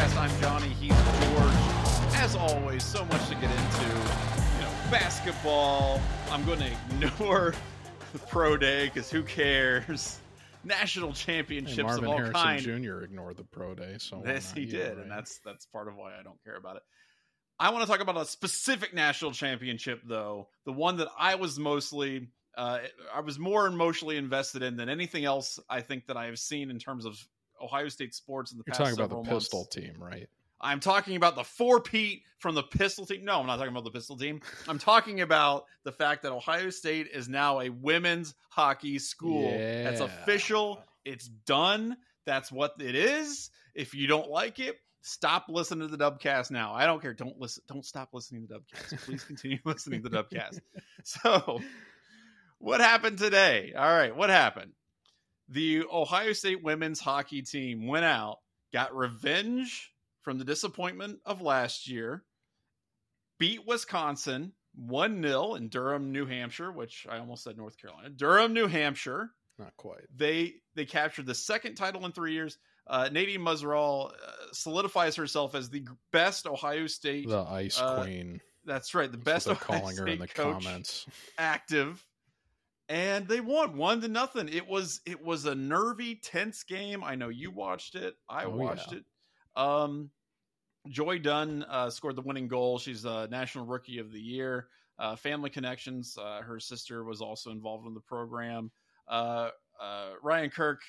Dubcast. I'm Johnny. He's George. As always, so much to get into. Basketball. I'm going to ignore the pro day because who cares? National championships Marvin of all Harrison kinds. Jr. ignored the pro day, so yes, he did, right? And that's part of why I don't care about it. I want to talk about a specific national championship, though, the one that I was mostly. I was more emotionally invested in than anything else I think that I have seen in terms of Ohio State sports in the past several months. You're talking about the Pistol team, right? I'm talking about the four-peat from the Pistol team. No, I'm not talking about the Pistol team. I'm talking about the fact that Ohio State is now a women's hockey school. Yeah. That's official. It's done. That's what it is. If you don't like it, stop listening to the Dubcast now. I don't care. Don't listen. Don't stop listening to the Dubcast. Please continue listening to the Dubcast. So, what happened today? All right, what happened? The Ohio State women's hockey team went out, got revenge from the disappointment of last year, beat Wisconsin 1-0 in Durham, New Hampshire, which I almost said North Carolina. Durham, New Hampshire. Not quite. They captured the second title in 3 years. Nadine Muzzerall solidifies herself as the best Ohio State. The Ice Queen. That's right. The best Ohio calling State her in the coach comments. Active. And they won 1-0. It was a nervy, tense game. I know you watched it. I watched it. Joy Dunn scored the winning goal. She's a National Rookie of the Year. Family connections. Her sister was also involved in the program. Reagan Kirk,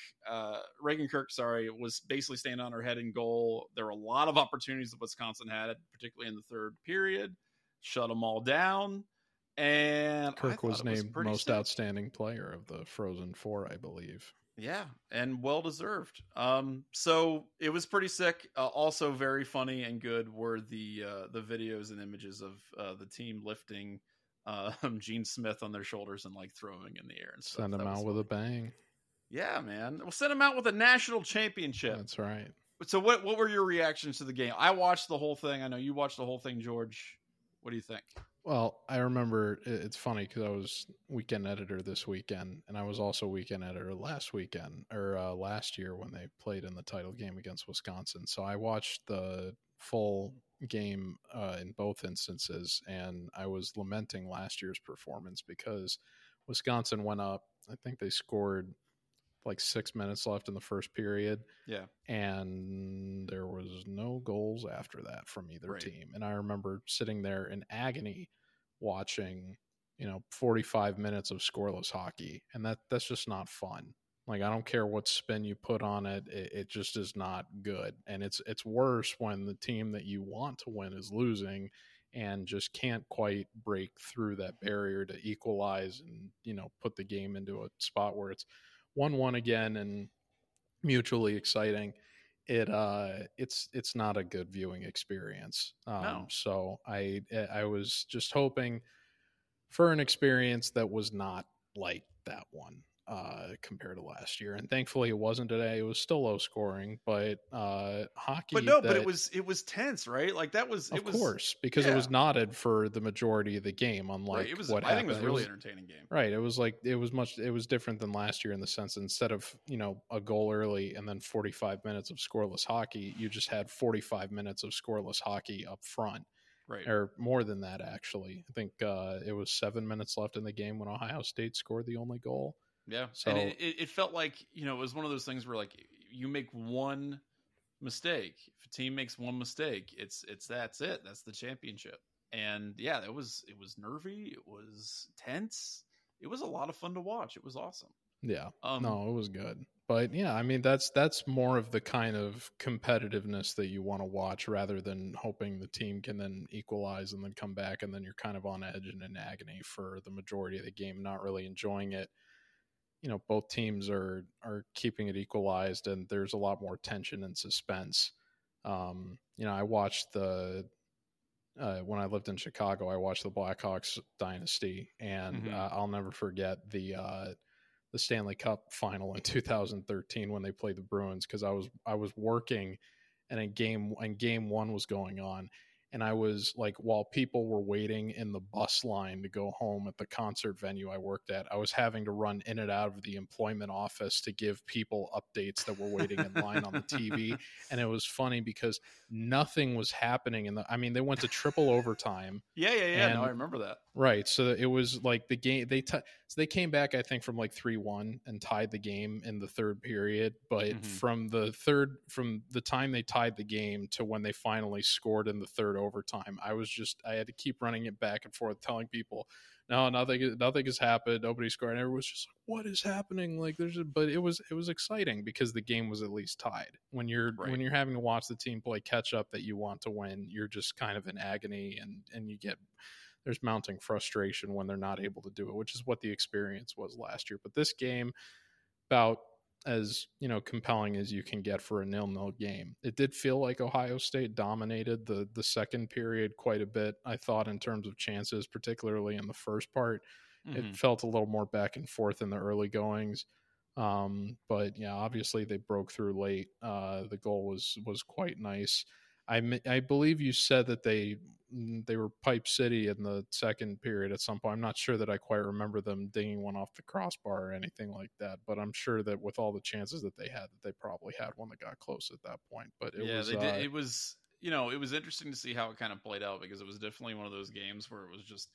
was basically standing on her head in goal. There were a lot of opportunities that Wisconsin had, particularly in the third period. Shut them all down. And Kirk was named most outstanding player of the Frozen Four, I believe. Yeah, and well deserved. So it was pretty sick. Also very funny and good were the videos and images of the team lifting Gene Smith on their shoulders and like throwing in the air and stuff. Send him out with a bang. Yeah, man. We'll send him out with a national championship. That's right. So what were your reactions to the game? I watched the whole thing. I know you watched the whole thing, George. What do you think? Well, I remember it's funny because I was weekend editor this weekend, and I was also weekend editor last year when they played in the title game against Wisconsin. So I watched the full game in both instances, and I was lamenting last year's performance because Wisconsin went up. I think they scored like 6 minutes left in the first period. Yeah. And there was no goals after that from either team. And I remember sitting there in agony watching, 45 minutes of scoreless hockey. And that's just not fun. Like, I don't care what spin you put on it. It just is not good. And it's worse when the team that you want to win is losing and just can't quite break through that barrier to equalize and, put the game into a spot where it's 1-1 again and mutually exciting. It's not a good viewing experience. No. So I was just hoping for an experience that was not like that one compared to last year, and thankfully it wasn't today. It was still low scoring, but hockey. But it was tense, right? Like that was of course because it was knotted for the majority of the game. Unlike it was, what I happened, think it was a really entertaining game. Right, it was different than last year in the sense that instead of a goal early and then 45 minutes of scoreless hockey, you just had 45 minutes of scoreless hockey up front. Right. Or more than that, actually. I think it was 7 minutes left in the game when Ohio State scored the only goal. Yeah. So and it felt like, it was one of those things where like you make one mistake. If a team makes one mistake, that's it. That's the championship. And yeah, it was nervy. It was tense. It was a lot of fun to watch. It was awesome. Yeah. No, it was good. But yeah, I mean, that's more of the kind of competitiveness that you want to watch rather than hoping the team can then equalize and then come back and then you're kind of on edge and in agony for the majority of the game, not really enjoying it. Both teams are keeping it equalized and there's a lot more tension and suspense. I watched when I lived in Chicago, I watched the Blackhawks dynasty, and I'll never forget the Stanley Cup final in 2013 when they played the Bruins, because I was working and game one was going on, And I was like, while people were waiting in the bus line to go home at the concert venue I worked at, I was having to run in and out of the employment office to give people updates that were waiting in line on the TV. And it was funny because nothing was happening they went to triple overtime. Yeah. No, I remember that. Right. So it was like the game, so they came back, I think, from like 3-1 and tied the game in the third period. But from the time they tied the game to when they finally scored in the third overtime, I had to keep running it back and forth, telling people, no, nothing has happened. Nobody scored. And everyone was just like, what is happening? But it was exciting because the game was at least tied. When you're having to watch the team play catch up that you want to win, you're just kind of in agony and there's mounting frustration when they're not able to do it, which is what the experience was last year. But this game, about as compelling as you can get for a 0-0 game, it did feel like Ohio State dominated the second period quite a bit. I thought in terms of chances, particularly in the first part, it felt a little more back and forth in the early goings. But yeah, obviously they broke through late. The goal was quite nice. I believe you said that they were Pipe City in the second period at some point. I'm not sure that I quite remember them dinging one off the crossbar or anything like that, but I'm sure that with all the chances that they had, that they probably had one that got close at that point. But they did. It was, it was interesting to see how it kind of played out, because it was definitely one of those games where it was just,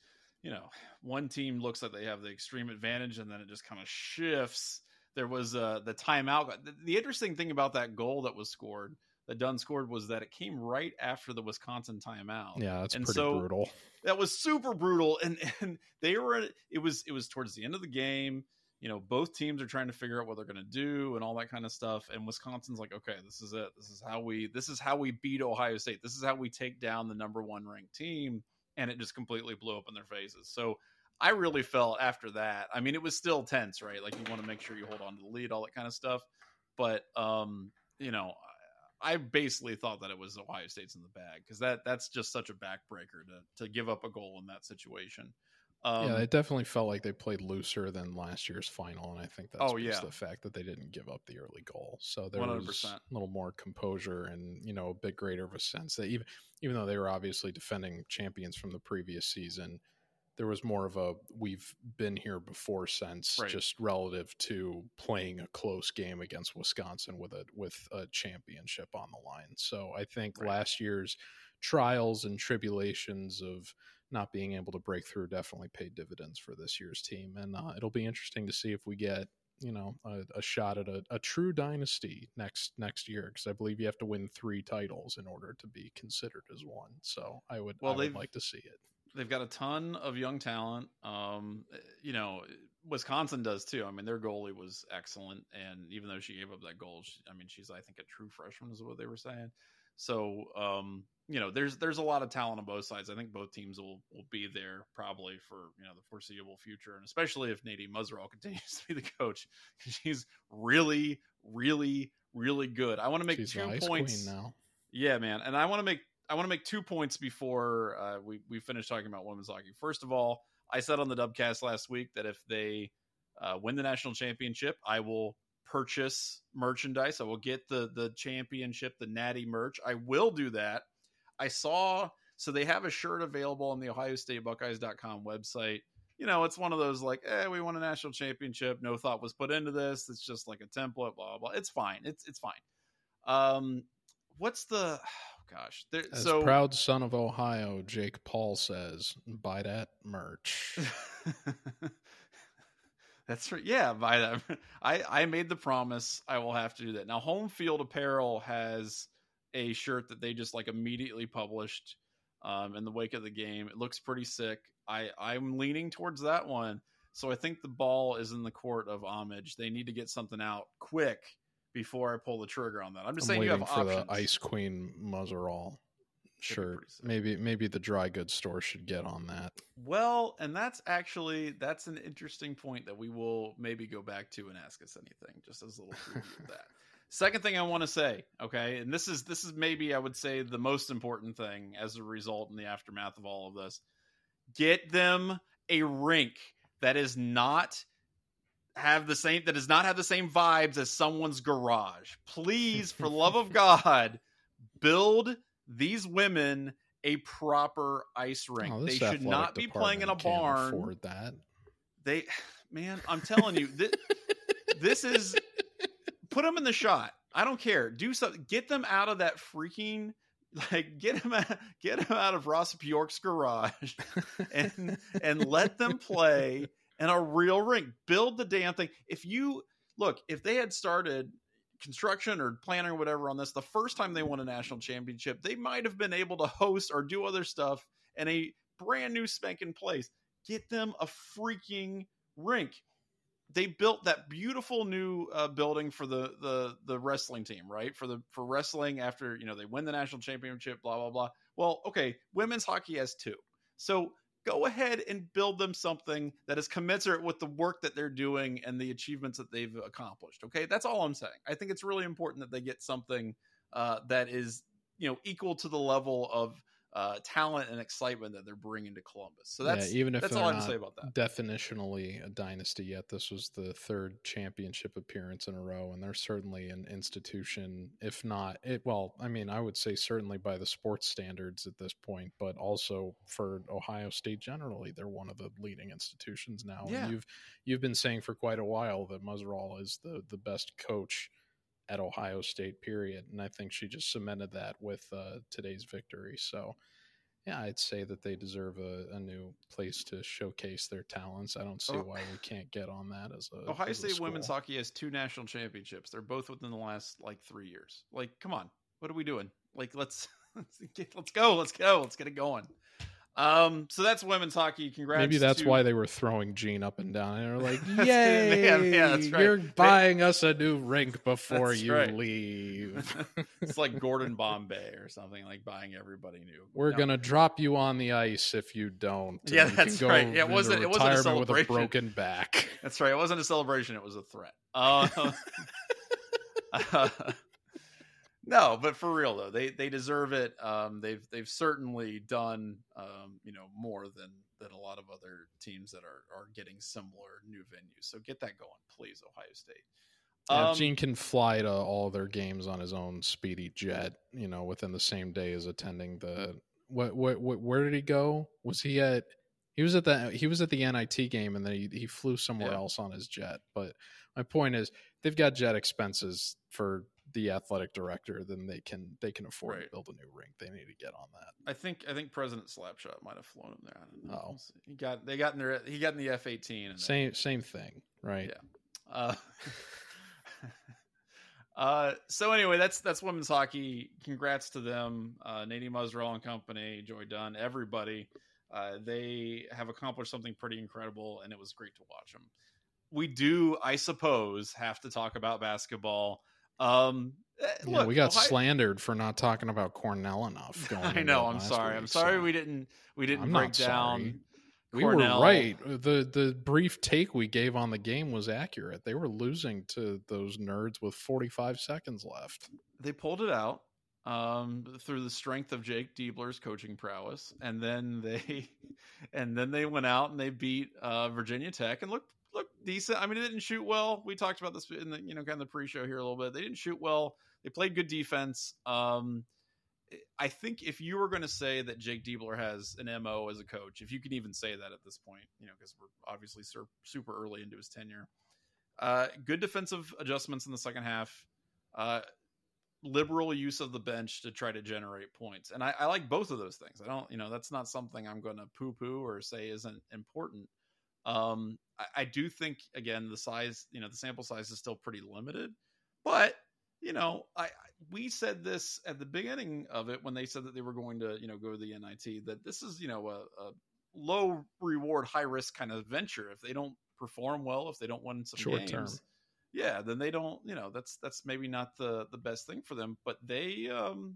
one team looks like they have the extreme advantage and then it just kind of shifts. There was the timeout. The interesting thing about that goal that was scored, that Dunn scored, was that it came right after the Wisconsin timeout. Yeah, that's pretty brutal. That was super brutal, and they were. It was towards the end of the game. Both teams are trying to figure out what they're going to do and all that kind of stuff. And Wisconsin's like, okay, this is it. This is how we beat Ohio State. This is how we take down the number 1 ranked team. And it just completely blew up in their faces. So I really felt after that. I mean, it was still tense, right? Like, you want to make sure you hold on to the lead, all that kind of stuff. But I basically thought that it was Ohio State's in the bag, because that's just such a backbreaker to give up a goal in that situation. Yeah, it definitely felt like they played looser than last year's final, and I think that's just the fact that they didn't give up the early goal. So there 100%. Was a little more composure and a bit greater of a sense that even though they were obviously defending champions from the previous season, there was more of a we've been here before sense, right, just relative to playing a close game against Wisconsin with a championship on the line. So I think last year's trials and tribulations of not being able to break through definitely paid dividends for this year's team. And it'll be interesting to see if we get, a shot at a true dynasty next year, because I believe you have to win 3 titles in order to be considered as one. So I would like to see it. They've got a ton of young talent. Wisconsin does too. I mean, their goalie was excellent, and even though she gave up that goal, she's I think a true freshman is what they were saying. So, there's a lot of talent on both sides. I think both teams will be there probably for the foreseeable future, and especially if Nadine Muzzerall continues to be the coach. She's really, really, really good. I want to make 2 points now. Yeah, man, and I want to make 2 points before we finish talking about women's hockey. First of all, I said on the Dubcast last week that if they win the national championship, I will purchase merchandise. I will get the championship, the Natty merch. I will do that. I saw, so they have a shirt available on the OhioStateBuckeyes.com website. It's one of those like, we won a national championship. No thought was put into this. It's just like a template, blah, blah, blah. It's fine. It's fine. What's the... Gosh, as proud son of Ohio, Jake Paul says, buy that merch. That's right. Yeah, buy that. I made the promise. I will have to do that. Now, Home Field Apparel has a shirt that they just immediately published in the wake of the game. It looks pretty sick. I'm leaning towards that one. So I think the ball is in the court of homage. They need to get something out quick before I pull the trigger on that. I'm saying you have options. For the Ice Queen Muzzerall shirt. Maybe the dry goods store should get on that. Well, and that's an interesting point that we will maybe go back to and ask us anything, just as a little preview of that. Second thing I want to say, okay, and this is maybe I would say the most important thing as a result in the aftermath of all of this. Get them a rink that does not have the same vibes as someone's garage. Please, for love of God, build these women a proper ice rink. Oh, They this should not athletic be playing in a department can't barn. afford that. Man, I'm telling you, this is, put them in the shot. I don't care. Do something. Get them out of that freaking, like, get them out of Ross Bjork's garage and let them play in a real rink. Build the damn thing. If they had started construction or planning or whatever on this the first time they won a national championship, they might have been able to host or do other stuff in a brand new spanking place. Get them a freaking rink. They built that beautiful new building for the wrestling team, right? For wrestling after, they win the national championship, blah, blah, blah. Well, okay, women's hockey has 2. So go ahead and build them something that is commensurate with the work that they're doing and the achievements that they've accomplished. Okay, that's all I'm saying. I think it's really important that they get something that is, equal to the level of talent and excitement that they're bringing to Columbus. So even if that's they're all I have not to say about that. definitionally a dynasty yet, this was the 3rd championship appearance in a row, and they're certainly an institution, if not I would say certainly by the sports standards at this point, but also for Ohio State generally, they're one of the leading institutions now. Yeah. And you've been saying for quite a while that Muzzarall is the best coach at Ohio State, period. And I think she just cemented that with today's victory. So, yeah, I'd say that they deserve a new place to showcase their talents. I don't see why we can't get on that as a Ohio as a State school. women's hockey has 2 national championships. They're both within the last 3 years. Come on, what are we doing? Let's go. Let's get it going. So that's women's hockey. Congrats. Maybe that's why they were throwing Gene up and down. And they're like, "Yay! Yeah, that's right. You're buying us a new rink before That's you right. leave." It's like Gordon Bombay or something, like buying everybody new. We're gonna drop you on the ice if you don't. Yeah, You can that's go right. It wasn't a retirement with a celebration. broken back. That's right. It wasn't a celebration. It was a threat. No, but for real though, they deserve it. They've certainly done more than a lot of other teams that are getting similar new venues. So get that going, please, Ohio State. Yeah, if Gene can fly to all their games on his own speedy jet, within the same day as attending the where did he go? He was at the NIT game, and then he flew somewhere else on his jet. But my point is, they've got jet expenses for the athletic director, then they can afford to build a new rink. They need to get on that. I think President Slapshot might have flown him there. I don't know. Oh, he got in the F-18. Same thing, right? Yeah. So anyway, that's women's hockey. Congrats to them, Nadine Muzzarall and company, Joy Dunn, everybody. They have accomplished something pretty incredible, and it was great to watch them. We do, I suppose, have to talk about basketball. Look, we got slandered for not talking about Cornell enough. I know. I'm sorry. I'm sorry we didn't break down. Sorry. We were right. The brief take we gave on the game was accurate. They were losing to those nerds with 45 seconds left. They pulled it out through the strength of Jake Diebler's coaching prowess, and then they went out and they beat Virginia Tech and looked decent. I mean, they didn't shoot well. We talked about this in the kind of the pre-show here a little bit. They didn't shoot well. They played good defense. I think if you were going to say that Jake Diebler has an MO as a coach, if you can even say that at this point, because we're obviously super early into his tenure, good defensive adjustments in the second half, liberal use of the bench to try to generate points. And I like both of those things. I don't, that's not something I'm going to poo-poo or say isn't important. I do think, again, the size, the sample size is still pretty limited, but we said this at the beginning of it when they said that they were going to, go to the NIT, that this is, a low reward, high risk kind of venture. If they don't perform well, if they don't win some short games, term, then they don't, that's maybe not the best thing for them, but they,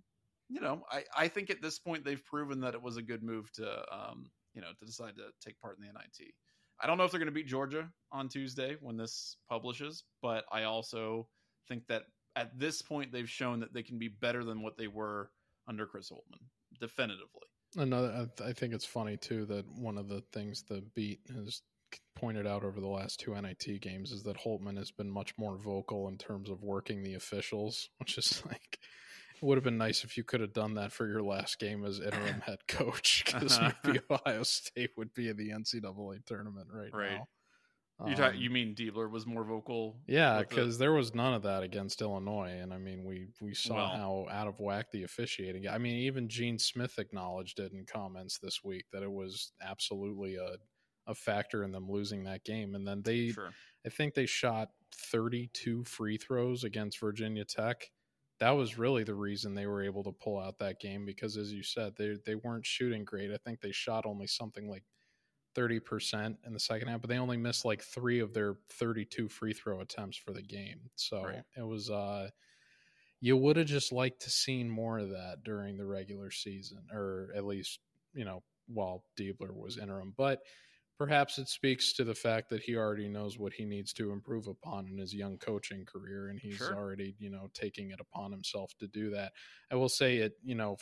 I think at this point they've proven that it was a good move to, to decide to take part in the NIT. I don't know if they're going to beat Georgia on Tuesday when this publishes, but I also think that at this point they've shown that they can be better than what they were under Chris Holtmann, definitively. I think it's funny too that one of the things the beat has pointed out over the last 2 NIT games is that Holtmann has been much more vocal in terms of working the officials, which is like, It would have been nice if you could have done that for your last game as interim head coach, because maybe Ohio State would be in the NCAA tournament right now. You mean Diebler was more vocal? Yeah, because there was none of that against Illinois, and I mean we saw how out of whack the officiating. I mean, even Gene Smith acknowledged it in comments this week that it was absolutely a factor in them losing that game. And then I think they shot 32 free throws against Virginia Tech. That was really the reason they were able to pull out that game, because, as you said, they weren't shooting great. I think they shot only something like 30% in the second half, but they only missed like 3 of their 32 free throw attempts for the game. So It was you would have just liked to seen more of that during the regular season, or at least, while Diebler was interim. But perhaps it speaks to the fact that he already knows what he needs to improve upon in his young coaching career, and he's already, taking it upon himself to do that. I will say it,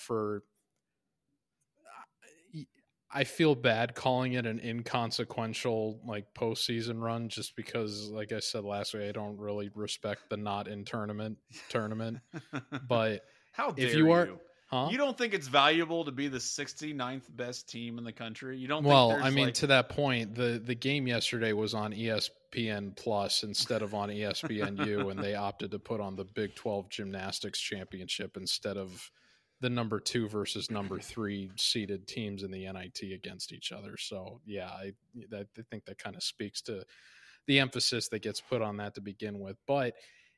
I feel bad calling it an inconsequential postseason run, just because, like I said last week, I don't really respect the not in tournament. But how dare you? Huh? You don't think it's valuable to be the 69th best team in the country? You don't? Well, I mean, to that point, the game yesterday was on ESPN Plus instead of on ESPNU, and they opted to put on the Big 12 Gymnastics Championship instead of the number 2 versus number 3 seeded teams in the NIT against each other. So, yeah, I think that kind of speaks to the emphasis that gets put on that to begin with. But,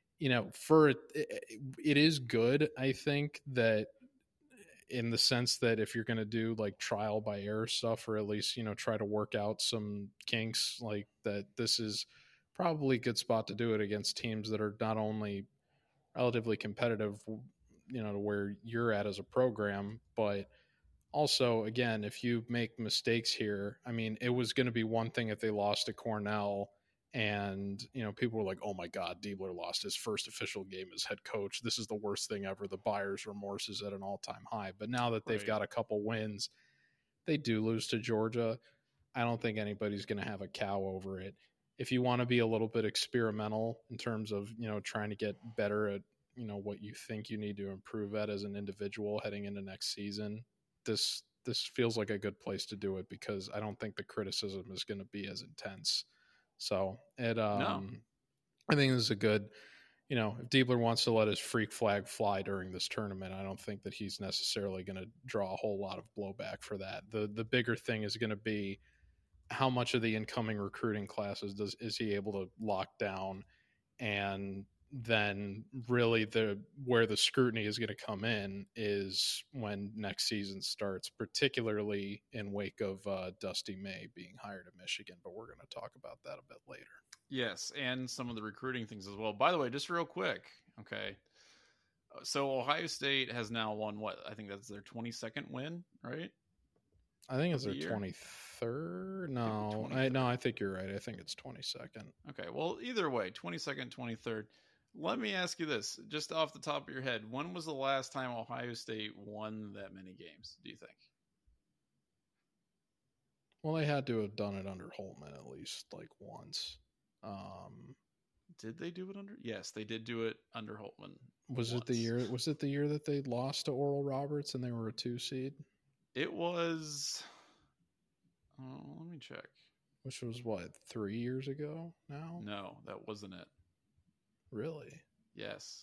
it is good, I think, that in the sense that if you're going to do trial by error stuff, or at least, try to work out some kinks, that this is probably a good spot to do it against teams that are not only relatively competitive, to where you're at as a program, but also, again, if you make mistakes here, I mean, it was going to be one thing if they lost to Cornell and, people were like, oh my God, Diebler lost his first official game as head coach. This is the worst thing ever. The buyer's remorse is at an all-time high. But now that they've got a couple wins, they do lose to Georgia. I don't think anybody's going to have a cow over it. If you want to be a little bit experimental in terms of, trying to get better at, what you think you need to improve at as an individual heading into next season, this feels like a good place to do it, because I don't think the criticism is going to be as intense. So I think this is a good, if Diebler wants to let his freak flag fly during this tournament, I don't think that he's necessarily going to draw a whole lot of blowback for that. The bigger thing is going to be how much of the incoming recruiting classes is he able to lock down, and then really where the scrutiny is going to come in is when next season starts, particularly in wake of Dusty May being hired at Michigan. But we're going to talk about that a bit later. Yes, and some of the recruiting things as well. By the way, just real quick, okay. So Ohio State has now won what? I think that's their 22nd win, right? I think it's their 23rd. No, I think you're right. I think it's 22nd. Okay, well, either way, 22nd, 23rd. Let me ask you this, just off the top of your head. When was the last time Ohio State won that many games, do you think? Well, they had to have done it under Holtman at least once. Did they do it under? Yes, they did do it under Holtman. Was it the year that they lost to Oral Roberts and they were a 2 seed? It was. Let me check. Which was what, 3 years ago now? No, that wasn't it. Really? Yes.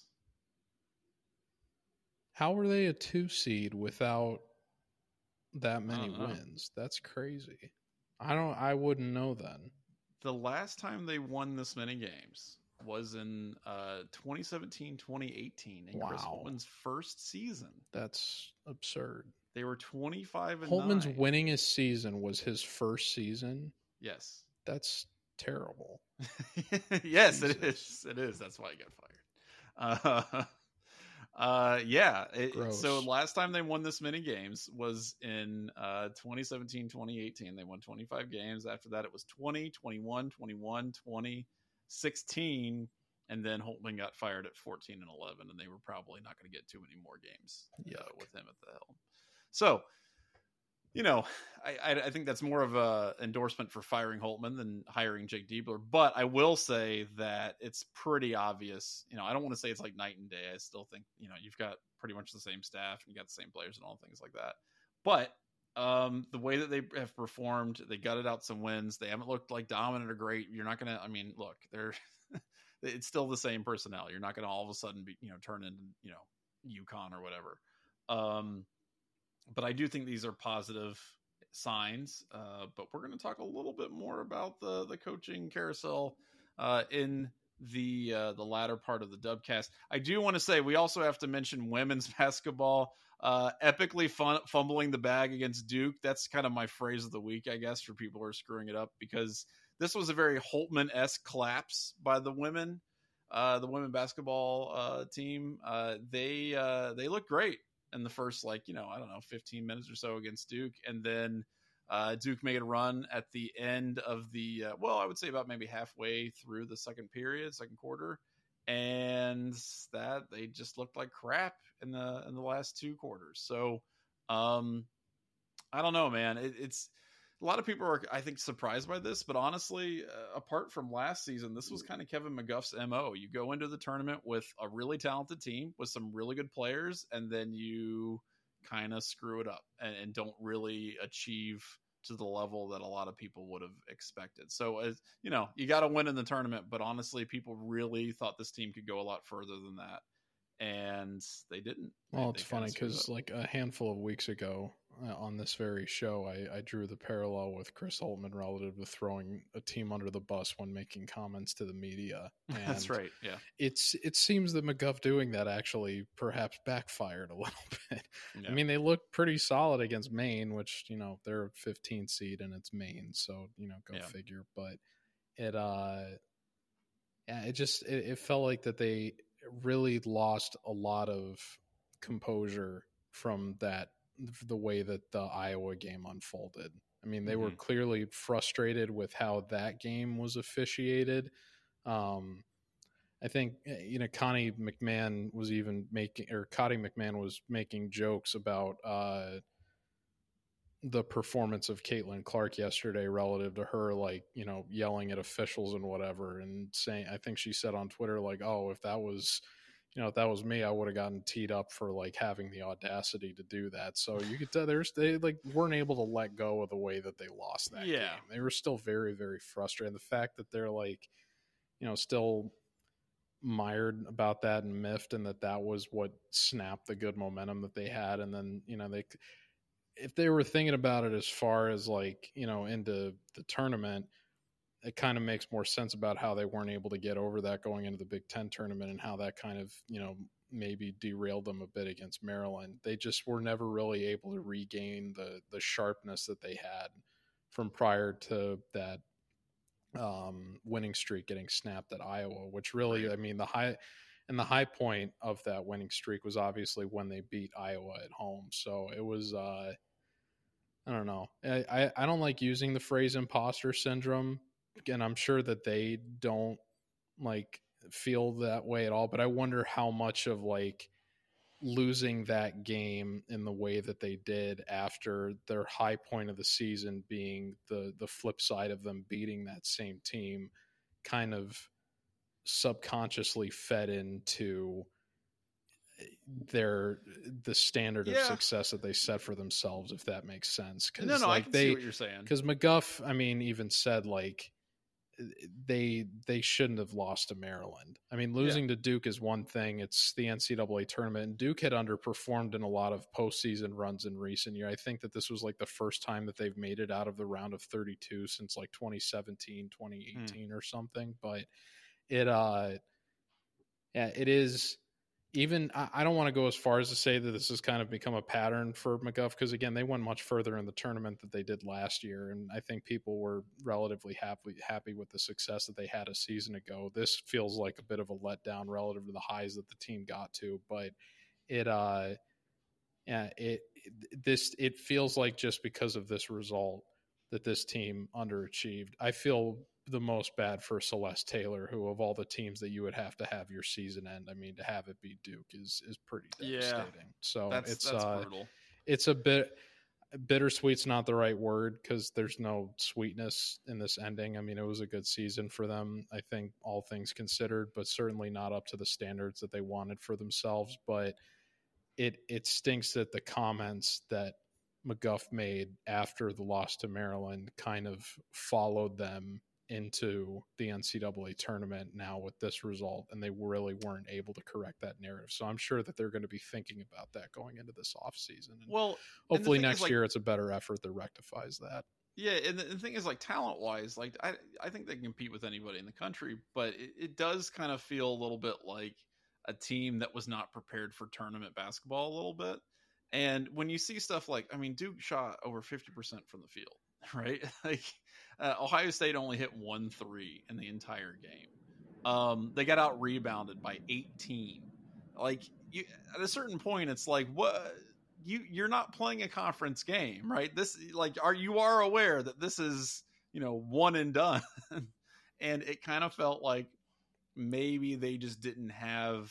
How were they a 2 seed without that many wins? That's crazy. I wouldn't know then. The last time they won this many games was in 2017-2018 in Chris Holtman's first season. That's absurd. They were 25-9. Holtman's winningest season was his first season? Yes. That's terrible. Yes, Jesus. It is. That's why he got fired. Yeah. So last time they won this many games was in 2017-2018. They won 25 games. After that, it was 20, 21, 21, 20, 16, and then Holtman got fired at 14 and 11, and they were probably not going to get too many more games with him at the helm. So, I think that's more of a endorsement for firing Holtman than hiring Jake Diebler. But I will say that it's pretty obvious. I don't want to say it's like night and day. I still think, you've got pretty much the same staff and you got the same players and all things like that. But the way that they have performed, they gutted out some wins. They haven't looked like dominant or great. You're not gonna. I mean, look, they're it's still the same personnel. You're not gonna all of a sudden be turn into UConn or whatever. But I do think these are positive signs. But we're going to talk a little bit more about the coaching carousel in the latter part of the Dubcast. I do want to say we also have to mention women's basketball epically fumbling the bag against Duke. That's kind of my phrase of the week, I guess, for people who are screwing it up, because this was a very Holtman-esque collapse by the women. The women basketball team. They look great in the first 15 minutes or so against Duke, and then Duke made a run at the end of the I would say about maybe halfway through the second quarter, and that they just looked like crap in the last two quarters. So I don't know, man. It's a lot of people are, I think, surprised by this, but honestly, apart from last season, this was kind of Kevin McGuff's MO. You go into the tournament with a really talented team with some really good players, and then you kind of screw it up and don't really achieve to the level that a lot of people would have expected. So, as you know, you got to win in the tournament, but honestly, people really thought this team could go a lot further than that, and they didn't. Well, it's funny because like a handful of weeks ago on this very show, I drew the parallel with Chris Holtman relative to throwing a team under the bus when making comments to the media. And that's right. Yeah. It seems that McGuff doing that actually perhaps backfired a little bit. Yeah. I mean, they looked pretty solid against Maine, which, they're a 15 seed and it's Maine. So, go figure. But it felt like that they really lost a lot of composure from the way that the Iowa game unfolded. I mean, they were clearly frustrated with how that game was officiated. I think, Connie McMahon was making jokes about the performance of Caitlin Clark yesterday relative to her, yelling at officials and whatever, and saying, I think she said on Twitter, oh, if that was me, I would have gotten teed up for having the audacity to do that. So you could tell they weren't able to let go of the way that they lost that game. They were still very, very frustrated. And the fact that they're still mired about that and miffed, and that was what snapped the good momentum that they had. And then, if they were thinking about it as far as into the tournament, it kind of makes more sense about how they weren't able to get over that going into the Big Ten tournament, and how that kind of, maybe derailed them a bit against Maryland. They just were never really able to regain the sharpness that they had from prior to that winning streak getting snapped at Iowa, which really, I mean, the high point of that winning streak was obviously when they beat Iowa at home. So it was, I don't know. I don't like using the phrase imposter syndrome, and I'm sure that they don't feel that way at all, but I wonder how much of losing that game in the way that they did after their high point of the season being the flip side of them beating that same team kind of subconsciously fed into the standard of success that they set for themselves, if that makes sense. No, I can see what you're saying. Because McGuff, I mean, even said they shouldn't have lost to Maryland. I mean, losing to Duke is one thing. It's the NCAA tournament, and Duke had underperformed in a lot of postseason runs in recent years. I think that this was the first time that they've made it out of the round of 32 since 2017, 2018 or something. But it is. Even I don't want to go as far as to say that this has kind of become a pattern for McGuff, because again, they went much further in the tournament than they did last year, and I think people were relatively happy with the success that they had a season ago. This feels like a bit of a letdown relative to the highs that the team got to, but it feels like just because of this result that this team underachieved. I feel the most bad for Celeste Taylor, who of all the teams that you would have to have your season end, I mean, to have it beat Duke is pretty devastating. So that's brutal. It's a bit bittersweet's not the right word, because there's no sweetness in this ending. I mean, it was a good season for them, I think, all things considered, but certainly not up to the standards that they wanted for themselves. But it stinks that the comments that McGuff made after the loss to Maryland kind of followed them into the NCAA tournament now with this result, and they really weren't able to correct that narrative. So I'm sure that they're going to be thinking about that going into this offseason. And well, hopefully next year it's a better effort that rectifies that. Yeah, and the thing is, like, talent-wise, like, I think they can compete with anybody in the country, but it does kind of feel a little bit like a team that was not prepared for tournament basketball a little bit. And when you see stuff like, I mean, Duke shot over 50% from the field, right? Like, Ohio State only hit 1 3 in the entire game. They got out-rebounded by 18. Like, at a certain point, it's like, what... You're not playing a conference game, right? This, like, you are aware that this is, one and done. And it kind of felt like maybe they just didn't have,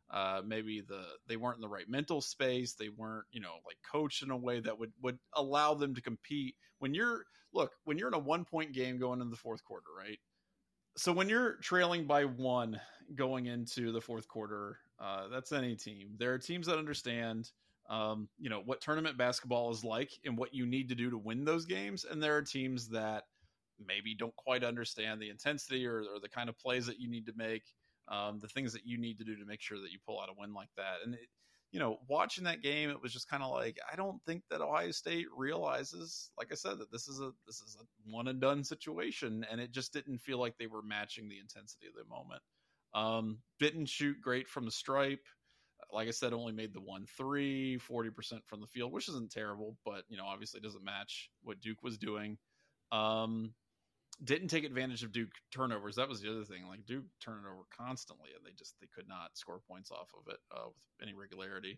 they weren't in the right mental space. They weren't, like, coached in a way that would allow them to compete. When you're in a 1-point game going into the fourth quarter, right? So when you're trailing by 1 going into the fourth quarter, that's any team. There are teams that understand what tournament basketball is like and what you need to do to win those games. And there are teams that maybe don't quite understand the intensity or the kind of plays that you need to make, the things that you need to do to make sure that you pull out a win like that. And, watching that game, it was just kind of like, I don't think that Ohio State realizes, like I said, that this is a one and done situation. And it just didn't feel like they were matching the intensity of the moment. Didn't shoot great from the stripe. Like I said, only made the 1 3, 40% from the field, which isn't terrible, but, obviously doesn't match what Duke was doing. Didn't take advantage of Duke turnovers. That was the other thing. Like, Duke turned over constantly, and they could not score points off of it with any regularity.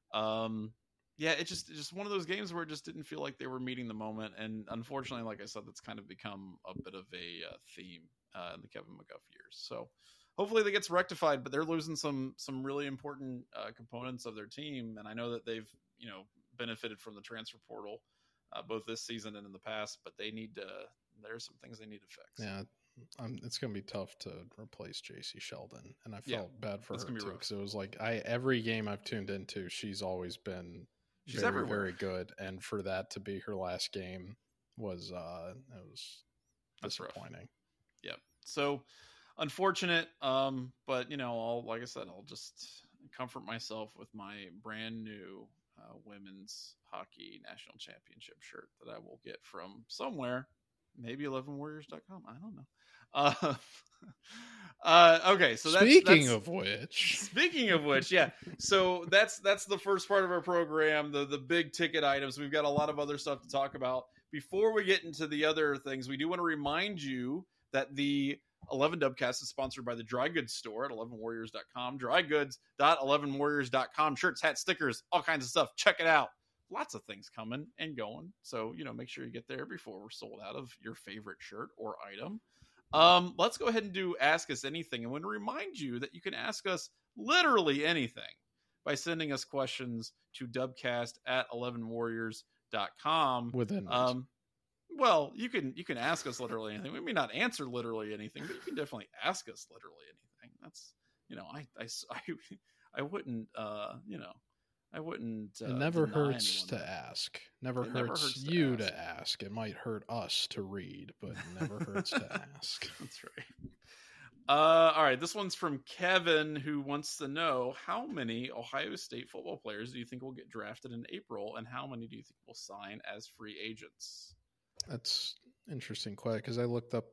It's just one of those games where it just didn't feel like they were meeting the moment. And unfortunately, like I said, that's kind of become a bit of a theme in the Kevin McGuff years. So hopefully that gets rectified, but they're losing some really important components of their team. And I know that they've, benefited from the transfer portal both this season and in the past, but there's some things they need to fix. Yeah. It's going to be tough to replace JC Sheldon. And I felt bad for her too, because it was like every game I've tuned into, she's always been very, very good. And for that to be her last game was disappointing. Yeah. So unfortunate. But like I said, I'll just comfort myself with my brand new women's hockey national championship shirt that I will get from somewhere, maybe 11warriors.com. I don't know. Okay. So speaking of which, yeah. So that's the first part of our program, the big ticket items. We've got a lot of other stuff to talk about. Before we get into the other things, we do want to remind you that the 11 Dubcast is sponsored by the Dry Goods store at 11warriors.com. drygoods.11warriors.com. Shirts, hats, stickers, all kinds of stuff. Check it out. Lots of things coming and going. So, make sure you get there before we're sold out of your favorite shirt or item. Let's go ahead and do Ask Us Anything. And I want to remind you that you can ask us literally anything by sending us questions to dubcast@11warriors.com. Within well, you can ask us literally anything. We may not answer literally anything, but you can definitely ask us literally anything. That's, I wouldn't, I wouldn't. It never hurts to ask. Never hurts you to ask. It might hurt us to read, but it never hurts to ask. That's right. All right. This one's from Kevin, who wants to know, how many Ohio State football players do you think will get drafted in April, and how many do you think will sign as free agents? That's interesting question, because I looked up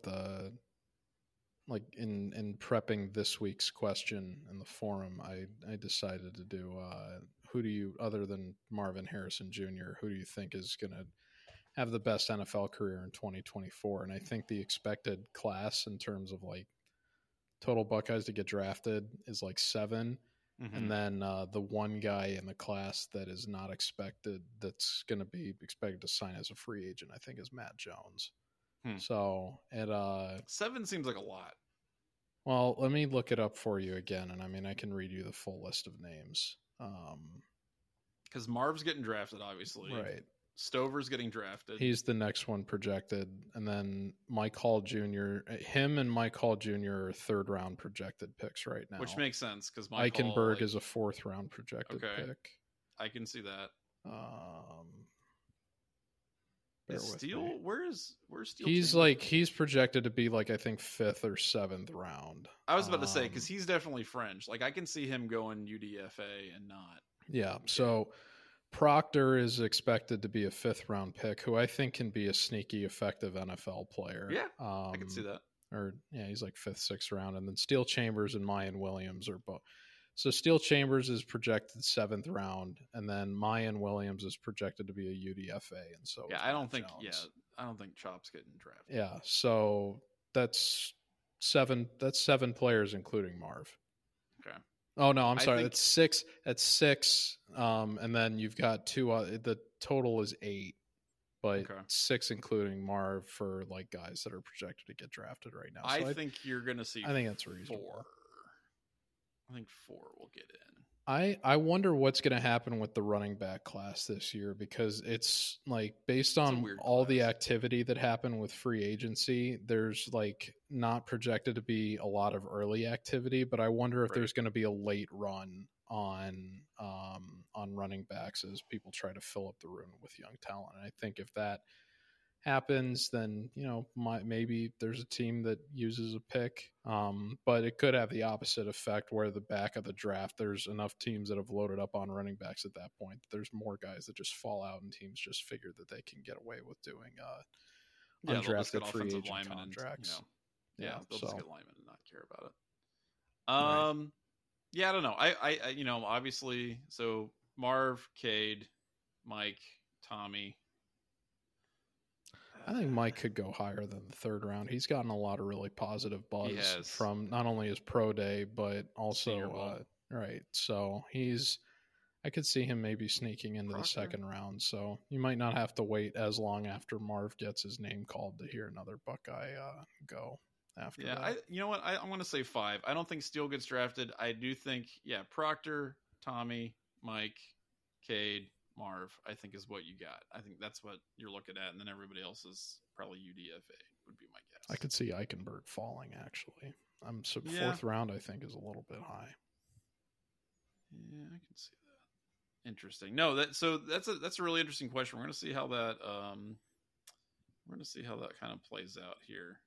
in prepping this week's question in the forum, I decided to do who do you, other than Marvin Harrison Jr., who do you think is going to have the best NFL career in 2024? And I think the expected class in terms of like total Buckeyes to get drafted is like 7. Mm-hmm. And then the one guy in the class that is not expected, that's going to be expected to sign as a free agent, I think, is Matt Jones. So at 7 seems like a lot. Well, let me look it up for you again, and I mean I can read you the full list of names. Because Marv's getting drafted, obviously. Right. Stover's getting drafted. He's the next one projected, and then Mike Hall Jr. Him and Mike Hall Jr. are 3rd-round projected picks right now, which makes sense because Eichenberg is a 4th-round projected pick. I can see that. Bear Is with Steele? me. Where's Steele? He's projected to be like, I think 5th or 7th round. I was about to say, because he's definitely fringe. Like I can see him going UDFA and not. Yeah. So Proctor is expected to be a 5th round pick, who I think can be a sneaky, effective NFL player. Yeah, I can see that. He's like 5th, 6th round, and then Steele Chambers and Mayan Williams are both. So Steele Chambers is projected 7th round, and then Mayan Williams is projected to be a UDFA, and so I don't think Chop's getting drafted. Yeah, so that's 7 players, including Marv. Okay. Oh no, I'm sorry. That's 6. That's 6. And then you've got 2. The total is 8, but 6 including Marv for like guys that are projected to get drafted right now. So I think you're going to see. I think that's reasonable. 4. I think 4 will get in. I wonder what's going to happen with the running back class this year, because it's like based on all the activity that happened with free agency, there's like not projected to be a lot of early activity, but I wonder if there's going to be a late run on running backs as people try to fill up the room with young talent. And I think if that happens, then maybe there's a team that uses a pick, but it could have the opposite effect, where the back of the draft there's enough teams that have loaded up on running backs at that point. There's more guys that just fall out, and teams just figure that they can get away with doing undrafted free agent contracts. They'll just get linemen and not care about it. I don't know. I obviously, so Marv, Cade, Mike, Tommy. I think Mike could go higher than the 3rd round. He's gotten a lot of really positive buzz from not only his pro day, but also right. So I could see him maybe sneaking into the 2nd round. So you might not have to wait as long after Marv gets his name called to hear another Buckeye go after that. You know what? I'm going to say 5. I don't think Steele gets drafted. I do think, Proctor, Tommy, Mike, Cade, Marv, I think is what you got. I think that's what you're looking at, and then everybody else is probably UDFA would be my guess. I could see Eichenberg falling, actually. 4th round, I think, is a little bit high. Yeah, I can see that. Interesting. No, that's a really interesting question. We're going to see how that kind of plays out here.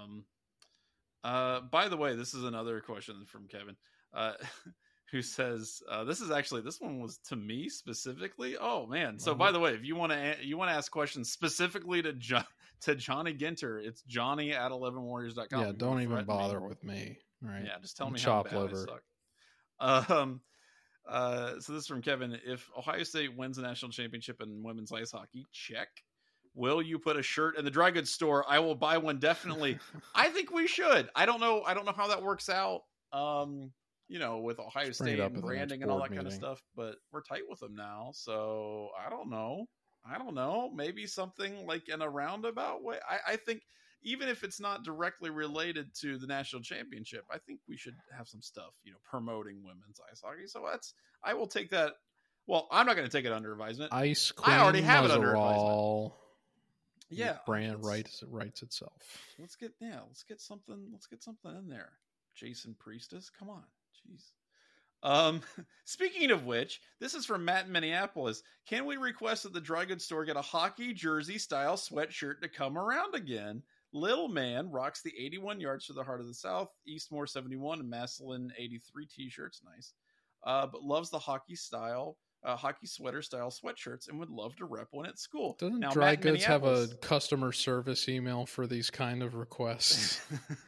By the way, this is another question from Kevin. Who says this one was to me specifically? Oh man! So by the way, if you want to ask questions specifically to Johnny Ginter, it's Johnny@11warriors.com. Yeah, don't even bother with me. Right? Yeah, just tell me how bad I suck. So this is from Kevin. If Ohio State wins the national championship in women's ice hockey, check. Will you put a shirt in the dry goods store? I will buy one definitely. I think we should. I don't know how that works out. With Ohio State and branding and all that kind of stuff, but we're tight with them now. So I don't know. Maybe something like in a roundabout way. I think even if it's not directly related to the national championship, I think we should have some stuff, promoting women's ice hockey. So I will take that. Well, I'm not going to take it under advisement. Ice cream. I already have it under advisement. Yeah. Brand writes itself. Let's get something in there. Jason Priestess. Come on. Jeez. Speaking of which, this is from Matt in Minneapolis. Can we request that the dry goods store get a hockey jersey style sweatshirt to come around again? Little Man rocks the 81 yards to the heart of the South, Eastmore 71 and Massillon 83 t-shirts. Nice. But loves the hockey sweater style sweatshirts and would love to rep one at school. Doesn't Dry Goods have a customer service email for these kind of requests?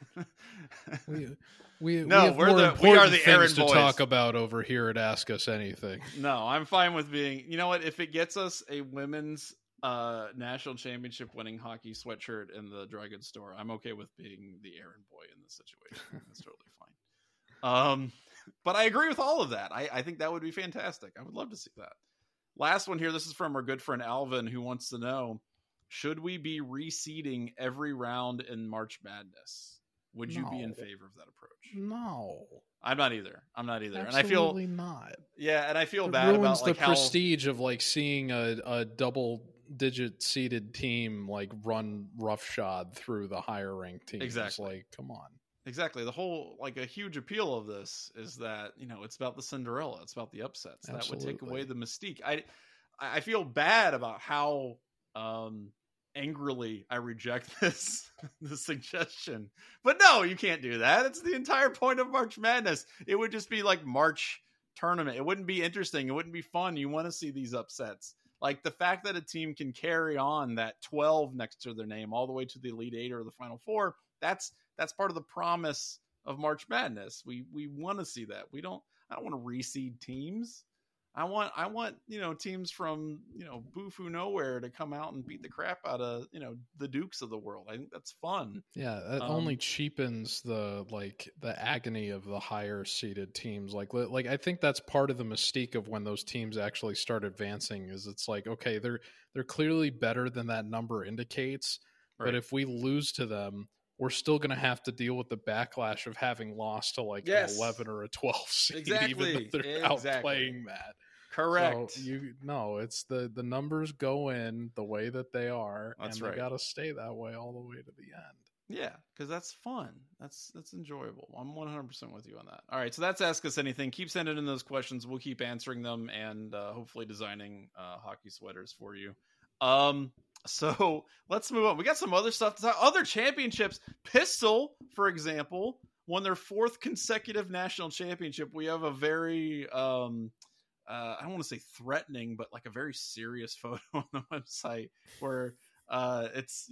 We are the errand boys to talk about over here at Ask Us Anything. No, I'm fine with being. You know what? If it gets us a women's national championship winning hockey sweatshirt in the dry goods store, I'm okay with being the errand boy in this situation. That's totally fine. But I agree with all of that. I think that would be fantastic. I would love to see that. Last one here. This is from our good friend Alvin, who wants to know: should we be reseeding every round in March Madness? Would you be in favor of that approach? No. I'm not either. Absolutely and I feel not. Yeah, and I feel bad about the prestige of like seeing a double-digit seeded team like run roughshod through the higher ranked teams. Exactly. Like, come on. Exactly. The whole, like, a huge appeal of this is that, it's about the Cinderella. It's about the upsets. That would take away the mystique. I feel bad about how angrily I reject this suggestion. But no, you can't do that. It's the entire point of March Madness. It would just be like March tournament. It wouldn't be interesting. It wouldn't be fun. You want to see these upsets. Like, the fact that a team can carry on that 12 next to their name all the way to the Elite Eight or the Final Four, that's part of the promise of March Madness. We want to see that. I don't want to reseed teams. I want teams from Bufu nowhere to come out and beat the crap out of the Dukes of the world. I think that's fun. Yeah, that only cheapens the agony of the higher seeded teams. Like I think that's part of the mystique of when those teams actually start advancing. Is it's like, okay, they're clearly better than that number indicates, right. But if we lose to them, we're still going to have to deal with the backlash of having lost to an 11 or a 12 seed, exactly. even though they're outplaying that. Correct. So it's the numbers go in the way that they are, that's and right. They got to stay that way all the way to the end. Yeah, because that's fun. That's enjoyable. I'm 100% with you on that. All right, so that's Ask Us Anything. Keep sending in those questions. We'll keep answering them and hopefully designing hockey sweaters for you. So let's move on. We got some other stuff to talk. Other championships. Pistol, for example, won their 4th consecutive national championship. We have a very, I don't want to say threatening, but like a very serious photo on the website where it's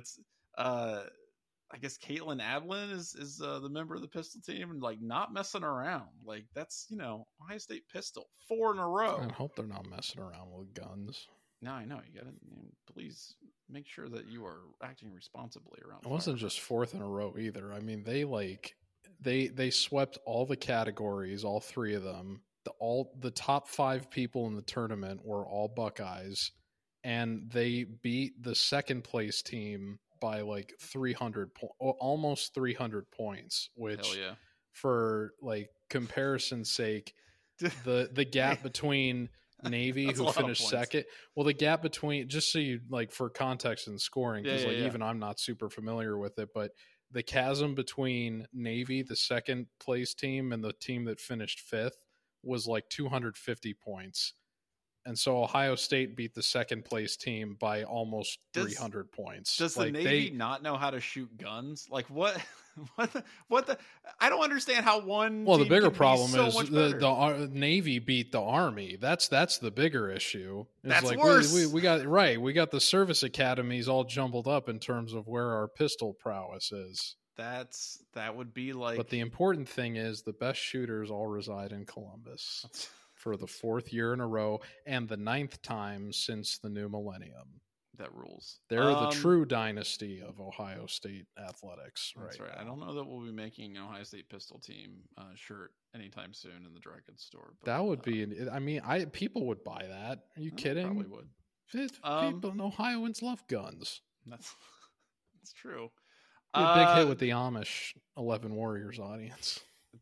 I guess Caitlin Ablin is the member of the Pistol team and like not messing around. Like that's, Ohio State Pistol 4 in a row. I hope they're not messing around with guns. No, I know. You got to please make sure that you are acting responsibly around. It wasn't just 4th in a row either. I mean, they swept all the categories, all 3 of them. The top 5 people in the tournament were all Buckeyes, and they beat the 2nd place team by like 300 almost 300 points, which for like comparison's sake, the gap between Navy, who finished 2nd. Well, the gap between, just so you like for context and scoring, because even I'm not super familiar with it, but the chasm between Navy, the 2nd place team, and the team that finished 5th was like 250 points. And so Ohio State beat the 2nd place team by almost 300 points. Does the Navy not know how to shoot guns? Like what the I don't understand how one. Well, the bigger problem is the Navy beat the Army. That's the bigger issue. It's that's like worse. We got the service academies all jumbled up in terms of where our pistol prowess is. That would be like. But the important thing is the best shooters all reside in Columbus for the 4th year in a row and the 9th time since the new millennium. That rules. They're the true dynasty of Ohio State athletics. That's right. I don't know that we'll be making an Ohio State Pistol team shirt anytime soon in the dry goods store. But, that would be. I mean, people would buy that. Are you kidding? Probably would. People, Ohioans love guns. That's true. A big hit with the Amish 11 Warriors audience.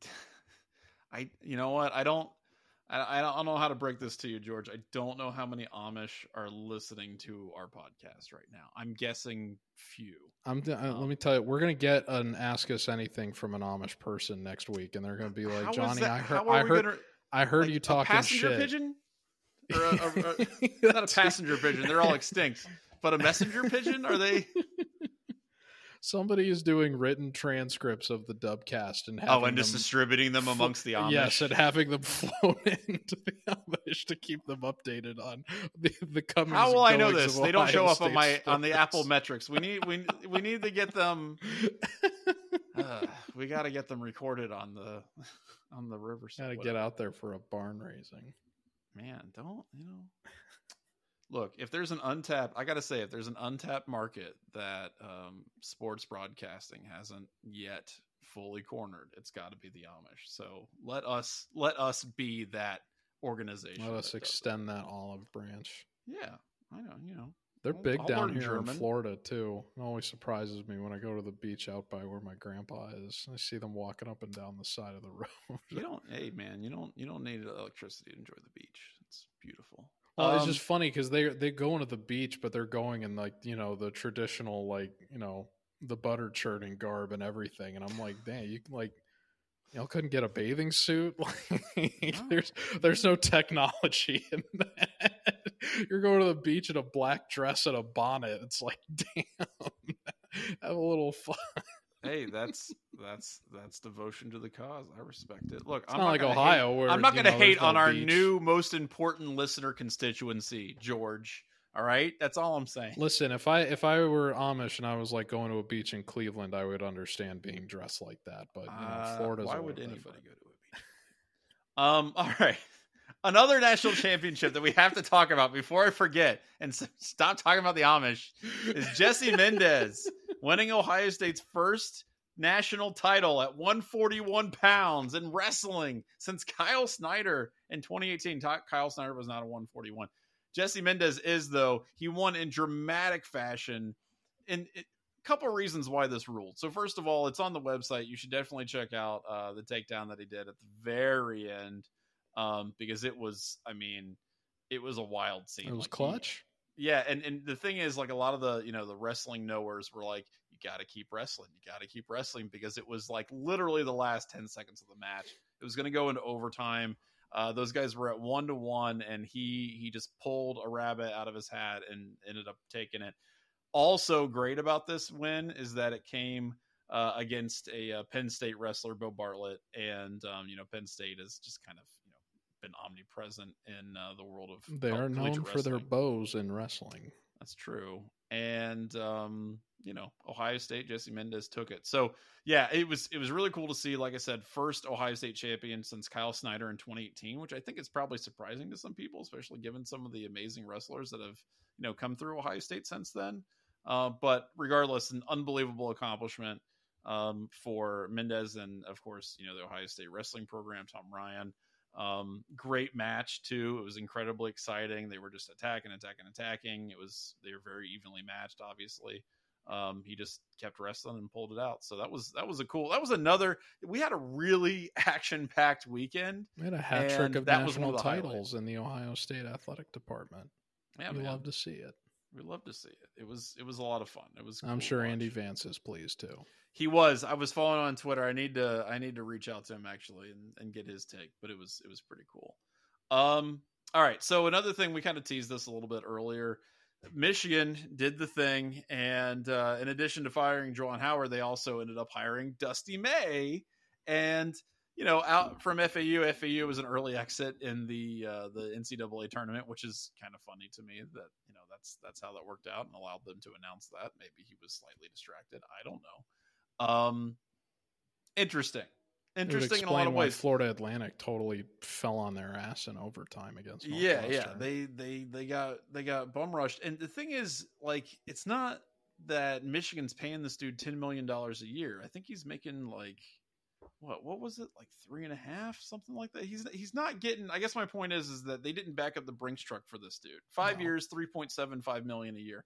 You know what? I don't know how to break this to you, George. I don't know how many Amish are listening to our podcast right now. I'm guessing few. Let me tell you, we're going to get an Ask Us Anything from an Amish person next week, and they're going to be like, Johnny, I heard you talking passenger shit. Pigeon? Or not a passenger pigeon. They're all extinct. But a messenger pigeon? Are they... Somebody is doing written transcripts of the Dubcast and just distributing them amongst the Amish. Yes, and having them flown into the Amish to keep them updated on the coming. How will I know this? They don't show up on the Apple metrics. We need to get them. We got to get them recorded on the Riverside. Got to get out there for a barn raising. Man, look, if there's an untapped market that sports broadcasting hasn't yet fully cornered, it's got to be the Amish. So let us be that organization. Let us extend that olive branch. Yeah, I know. They're big down here in Florida too. It always surprises me when I go to the beach out by where my grandpa is. I see them walking up and down the side of the road. You don't need electricity to enjoy the beach. It's beautiful. Well, it's just funny because they go into the beach, but they're going in like, the traditional, like, the butter churning garb and everything, and I'm like, dang, you like, y'all couldn't get a bathing suit? Like, there's no technology in that. You're going to the beach in a black dress and a bonnet. It's like, damn, have a little fun. Hey, that's devotion to the cause. I respect it. Look, It's not like Ohio, where I'm not going to hate on our beach. new most important listener constituency, George. All right, that's all I'm saying. Listen, if I were Amish and I was like going to a beach in Cleveland, I would understand being dressed like that. But Florida's why a would little anybody different. go to a beach? All right. Another national championship that we have to talk about before I forget and stop talking about the Amish is Jesse Mendez winning Ohio State's first national title at 141 pounds in wrestling since Kyle Snyder in 2018. Kyle Snyder was not a 141. Jesse Mendez is, though. He won in dramatic fashion. And a couple of reasons why this ruled. So first of all, it's on the website. You should definitely check out the takedown that he did at the very end. Because it was a wild scene. It was clutch. Yeah, and the thing is, like, a lot of the the wrestling knowers were like, you got to keep wrestling, because it was like literally the last 10 seconds of the match. It was going to go into overtime. Those guys were at 1-1, and he just pulled a rabbit out of his hat and ended up taking it. Also great about this win is that it came against a Penn State wrestler, Bo Bartlett, and Penn State is just kind of been omnipresent in the world of they are known for their bows in wrestling. That's true. And Ohio State, Jesse Mendez took it. So yeah, it was really cool to see. Like I said, first Ohio State champion since Kyle Snyder in 2018, which I think is probably surprising to some people, especially given some of the amazing wrestlers that have come through Ohio State since then. But regardless, an unbelievable accomplishment for Mendez and, of course, the Ohio State wrestling program, Tom Ryan. Great match too. It was incredibly exciting. They were just attacking. They were very evenly matched, obviously. He just kept wrestling and pulled it out. So we had a really action-packed weekend. We had a hat trick of national titles in the Ohio State athletic department. Yeah, we love to see it. We love to see it. It was a lot of fun. It was. I'm sure Andy Vance is pleased too. He was. I was following on Twitter. I need to reach out to him actually and get his take. But it was pretty cool. All right. So another thing, we kind of teased this a little bit earlier. Michigan did the thing, and in addition to firing Juwan Howard, they also ended up hiring Dusty May, and out from FAU. FAU was an early exit in the NCAA tournament, which is kind of funny to me that that's how that worked out and allowed them to announce that. Maybe he was slightly distracted. I don't know. Interesting in a lot of ways. Florida Atlantic totally fell on their ass in overtime against Northwestern. Yeah. They got bum rushed. And the thing is, like, it's not that Michigan's paying this dude $10 million a year. I think he's making like what was it, like 3.5, something like that. He's not getting. I guess my point is that they didn't back up the Brinks truck for this dude. 5 years, $3.75 million a year.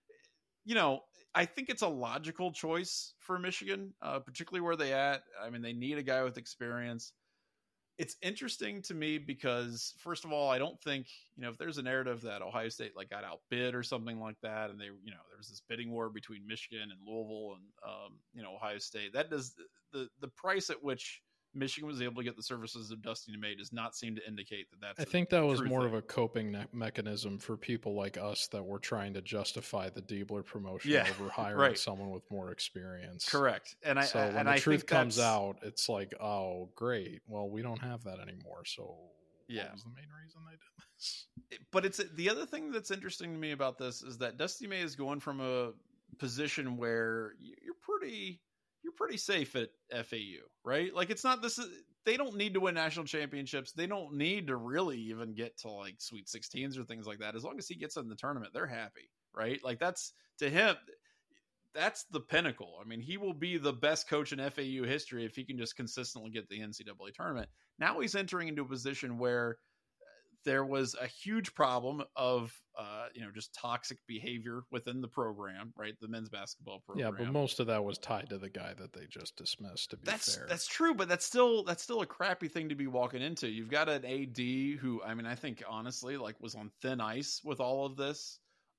I think it's a logical choice for Michigan, particularly where they at. I mean, they need a guy with experience. It's interesting to me because, first of all, I don't think, if there's a narrative that Ohio State got outbid or something like that, and they, there was this bidding war between Michigan and Louisville and, Ohio State, that does the price at which Michigan was able to get the services of Dusty May does not seem to indicate that that's. I think that was more of a coping mechanism for people like us that were trying to justify the Diebler promotion over hiring someone with more experience. Correct. And when the truth comes out, it's like, oh, great. Well, we don't have that anymore. So what was the main reason they did this? But it's the other thing that's interesting to me about this is that Dusty May is going from a position where you're pretty safe at FAU, right? Like, it's not this. They don't need to win national championships. They don't need to really even get to like Sweet 16s or things like that. As long as he gets in the tournament, they're happy, right? Like, that's, to him, that's the pinnacle. I mean, he will be the best coach in FAU history if he can just consistently get the NCAA tournament. Now he's entering into a position where there was a huge problem of, just toxic behavior within the program, right? The men's basketball program. Yeah, but most of that was tied to the guy that they just dismissed, to be fair. That's true, but that's still a crappy thing to be walking into. You've got an AD who, I think honestly, was on thin ice with all of this.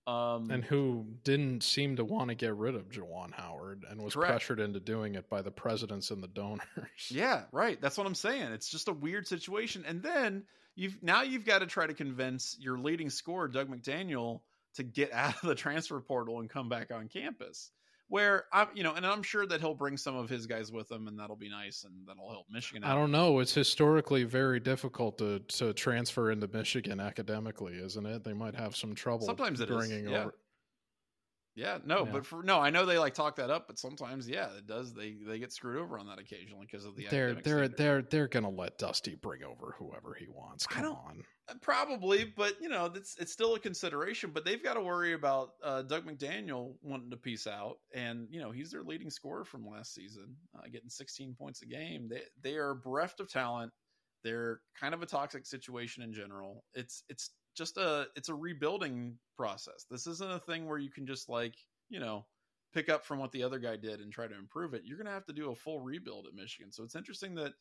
And who didn't seem to want to get rid of Juwan Howard and was Correct. pressured into doing it by the presidents and the donors. Yeah, right. That's what I'm saying. It's just a weird situation. And then you've got to try to convince your leading scorer, Doug McDaniel, to get out of the transfer portal and come back on campus. Where and I'm sure that he'll bring some of his guys with him, and that'll be nice, and that'll help Michigan out. I don't know. It's historically very difficult to transfer into Michigan academically, isn't it? They might have some trouble. Sometimes it bringing is. Yeah. over. Yeah, no, but I know they like talk that up, but sometimes, yeah, it does. They get screwed over on that occasionally because of the they're gonna let Dusty bring over whoever he wants. Come on, probably, but it's still a consideration. But they've got to worry about Doug McDaniel wanting to peace out, and he's their leading scorer from last season, getting 16 points a game. They are bereft of talent. They're kind of a toxic situation in general. It's just it's a rebuilding process. This isn't a thing where you can just pick up from what the other guy did and try to improve it. You're going to have to do a full rebuild at Michigan. So it's interesting that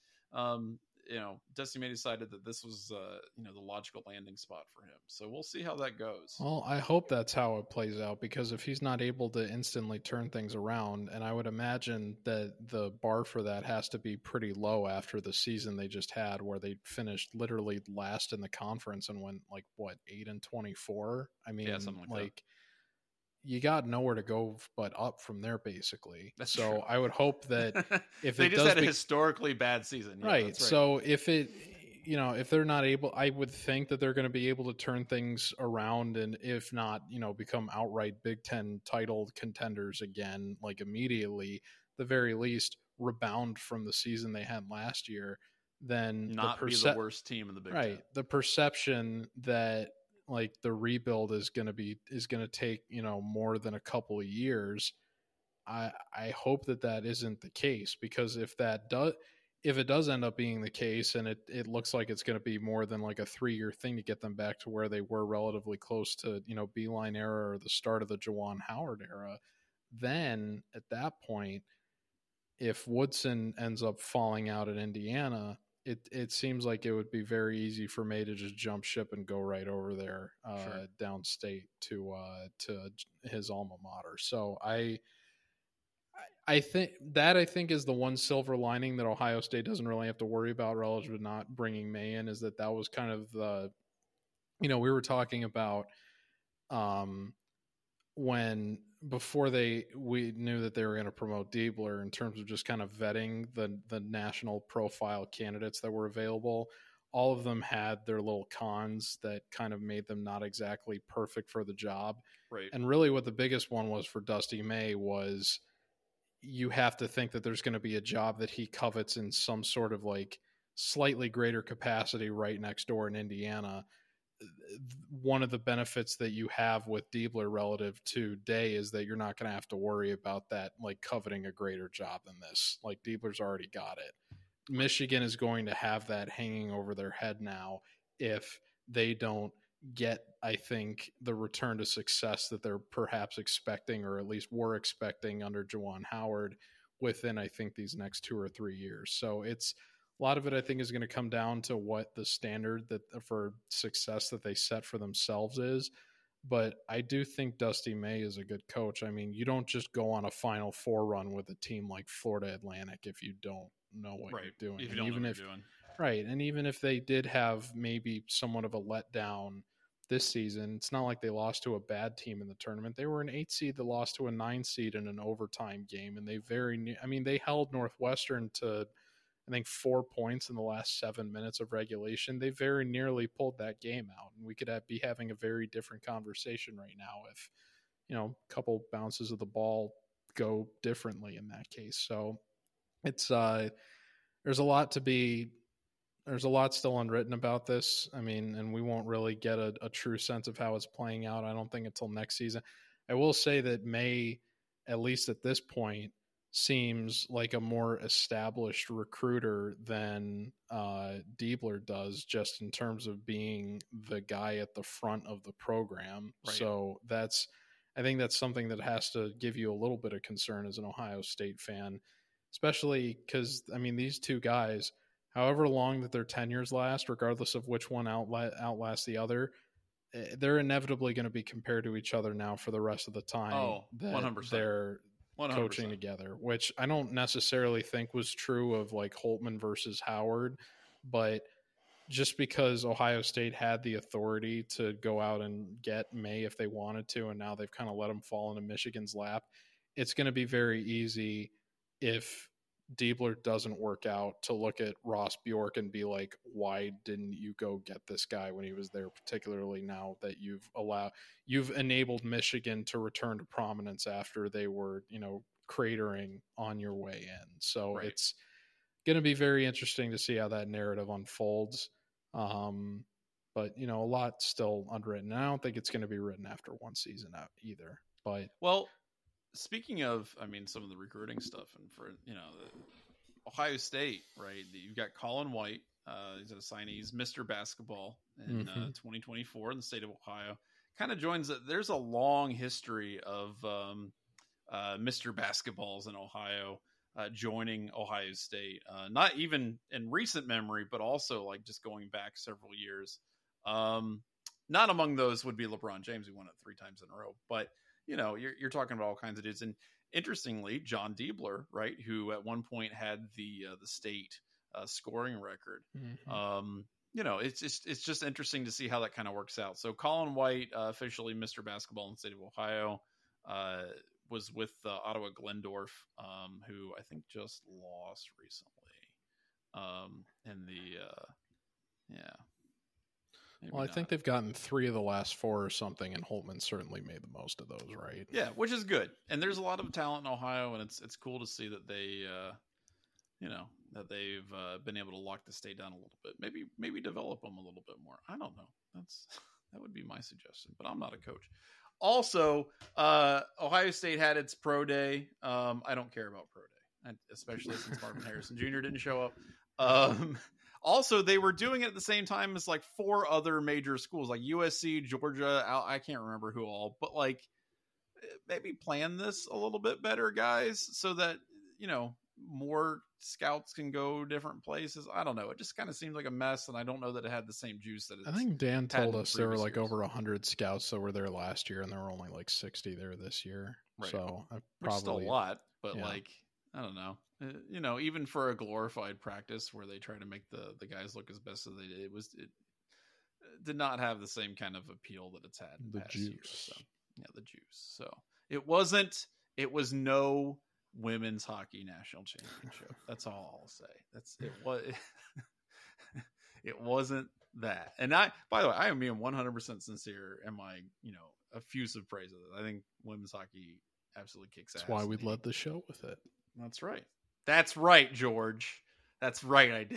Dusty May decided that this was the logical landing spot for him. So we'll see how that goes. Well, I hope that's how it plays out, because if he's not able to instantly turn things around, and I would imagine that the bar for that has to be pretty low after the season they just had, where they finished literally last in the conference and went 8-24. I mean, yeah, something like that. You got nowhere to go but up from there, basically. That's so true. I would hope that if they just had a historically bad season, yeah, right. So if they're not able, I would think that they're going to be able to turn things around, and if not, become outright Big Ten title contenders again, immediately, the very least rebound from the season they had last year. Then not be the worst team in the Big Ten. Right. The perception that the rebuild is going to take more than a couple of years. I hope that isn't the case, because if it does end up being the case, and it looks like it's going to be more than a 3-year thing to get them back to where they were relatively close to Beeline era or the start of the Juwan Howard era, then at that point, if Woodson ends up falling out at Indiana, it seems like it would be very easy for May to just jump ship and go right over there downstate to his alma mater. So I think is the one silver lining that Ohio State doesn't really have to worry about relative to not bringing May in, is that was kind of the, we were talking about when before we knew that they were going to promote Diebler, in terms of just kind of vetting the national profile candidates that were available. All of them had their little cons that kind of made them not exactly perfect for the job. Right. And really what the biggest one was for Dusty May was, you have to think that there's going to be a job that he covets in some sort of slightly greater capacity right next door in Indiana. One of the benefits that you have with Diebler relative to Day is that you're not going to have to worry about that, coveting a greater job than this. Diebler's already got it. Michigan is going to have that hanging over their head now if they don't get, I think, the return to success that they're perhaps expecting, or at least were expecting under Juwan Howard within, I think, these next 2 or 3 years. So a lot of it, I think, is going to come down to what the standard that for success that they set for themselves is. But I do think Dusty May is a good coach. I mean, you don't just go on a Final Four run with a team like Florida Atlantic if you don't know what you're doing. If you don't know what you're doing. Right. And even if they did have maybe somewhat of a letdown this season, it's not like they lost to a bad team in the tournament. They were an 8 seed that lost to a 9 seed in an overtime game. And they held Northwestern to, I think, 4 points in the last 7 minutes of regulation. They very nearly pulled that game out, and we could be having a very different conversation right now if, a couple bounces of the ball go differently in that case. So it's there's a lot still unwritten about this. I mean, and we won't really get a true sense of how it's playing out, I don't think, until next season. I will say that May, at least at this point, seems like a more established recruiter than Diebler does, just in terms of being the guy at the front of the program. Right. So I think that's something that has to give you a little bit of concern as an Ohio State fan, especially because, I mean, these two guys, however long that their tenures last, regardless of which one outlasts the other, they're inevitably going to be compared to each other now for the rest of the time that 100%. they're 100%. coaching together, which I don't necessarily think was true of like Holtman versus Howard, but just because Ohio State had the authority to go out and get May if they wanted to, and now they've kind of let them fall into Michigan's lap, it's going to be very easy if Diebler doesn't work out to look at Ross Bjork and be like, why didn't you go get this guy when he was there, particularly now that you've enabled Michigan to return to prominence after they were, cratering on your way in. So It's going to be very interesting to see how that narrative unfolds. But a lot still unwritten. I don't think it's going to be written after one season out either. But speaking of, some of the recruiting stuff, and for Ohio State, right? You've got Colin White. He's a signee. He's Mr. Basketball in 2024 in the state of Ohio. Kind of joins it. There's a long history of Mr. Basketballs in Ohio joining Ohio State. Not even in recent memory, but also like just going back several years. Not among those would be LeBron James, who won it 3 times in a row. But you're talking about all kinds of dudes. And interestingly, John Diebler, right, who at one point had the state scoring record. It's just interesting to see how that kind of works out. So Colin White, officially Mr. Basketball in the state of Ohio, was with Ottawa Glendorf, who I think just lost recently. Well, I think they've gotten 3 of the last 4 or something, and Holtman certainly made the most of those, right? Yeah, which is good. And there's a lot of talent in Ohio, and it's cool to see that they, that they've been able to lock the state down a little bit. Maybe develop them a little bit more. I don't know. That would be my suggestion, but I'm not a coach. Also, Ohio State had its pro day. I don't care about pro day, especially since Marvin Harrison Jr. didn't show up. Also, they were doing it at the same time as like 4 other major schools, like USC, Georgia. I can't remember who all, but like maybe plan this a little bit better, guys, so that more scouts can go different places. I don't know. It just kind of seemed like a mess, and I don't know that it had the same juice that I think Dan told us there were like years. over 100 scouts that were there last year, and there were only like 60 there this year. Right. So which is still a lot, but like I don't know. Even for a glorified practice where they try to make the guys look as best as they did, it did not have the same kind of appeal that it's had in the past juice. Years, so. Yeah, the juice. So it was no women's hockey national championship. That's all I'll say. It wasn't that. And by the way, I am being 100% sincere in my, effusive praise of it. I think women's hockey absolutely kicks ass. That's why we led the show with it. That's right. That's right, George. That's right. I did.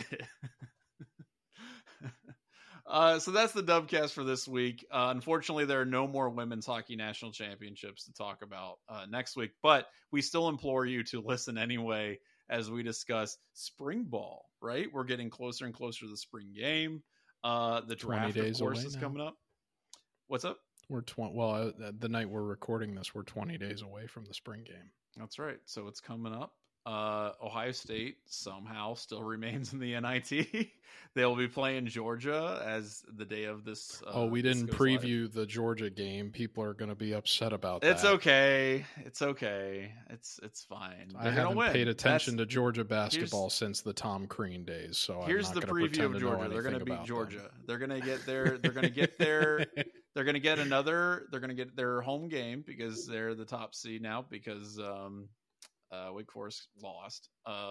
So that's the Dubcast for this week. Unfortunately, there are no more women's hockey national championships to talk about next week, but we still implore you to listen anyway as we discuss spring ball, right? We're getting closer and closer to the spring game. The draft, of course, is coming up. What's up? We're the night we're recording this, we're 20 days away from the spring game. That's right. So it's coming up. Ohio State somehow still remains in the NIT. They'll be playing Georgia as the day of this. We didn't preview the Georgia game. People are going to be upset about that. It's okay. It's okay. It's fine. I haven't paid attention to Georgia basketball since the Tom Crean days. So here's the preview of Georgia. They're going to beat Georgia. They're going to get their. They're going to get their. They're going to get another. They're going to get their home game because they're the top seed now because Wake Forest lost.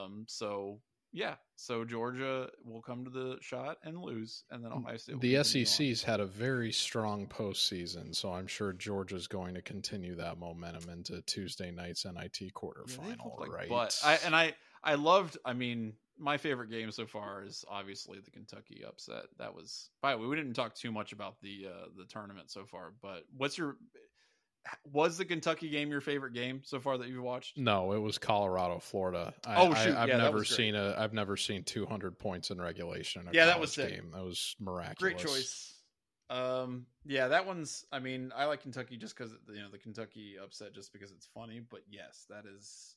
So Georgia will come to the shot and lose, and then Ohio State. The SEC's had a very strong postseason, so I'm sure Georgia's going to continue that momentum into Tuesday night's NIT quarterfinal, right? But I loved. I mean, my favorite game so far is obviously the Kentucky upset. That was. By the way, we didn't talk too much about the tournament so far, but was the Kentucky game your favorite game so far that you've watched? No, it was Colorado, Florida. I've never seen 200 points in regulation. That was sick. Game. That was miraculous. Great choice. That one's. I mean, I like Kentucky just because the Kentucky upset just because it's funny. But yes, that is